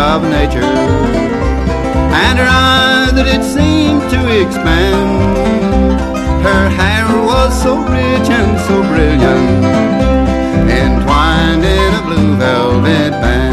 of nature, and her eyes that it seemed to expand. Her hair was so rich and so brilliant, entwined in a blue velvet band.